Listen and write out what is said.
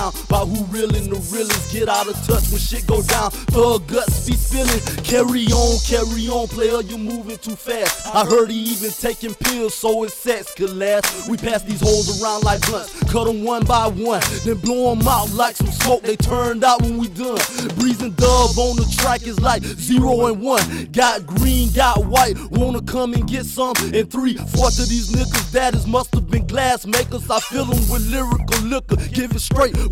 down about who real and the realest. Get out of touch when shit go down. Thug guts be spilling. Carry on, player, you moving too fast. I heard he even taking pills so his sex could last. We pass these hoes around like blunts, cut them one by one, then blow them out like some smoke. They turned out when we done. Breeze and Dove on the track is like 0 and 1. Got green, got white, wanna come and get some. And 3/4 of these niggas daddies must have been glass makers. I fill them with lyrical liquor, give it straight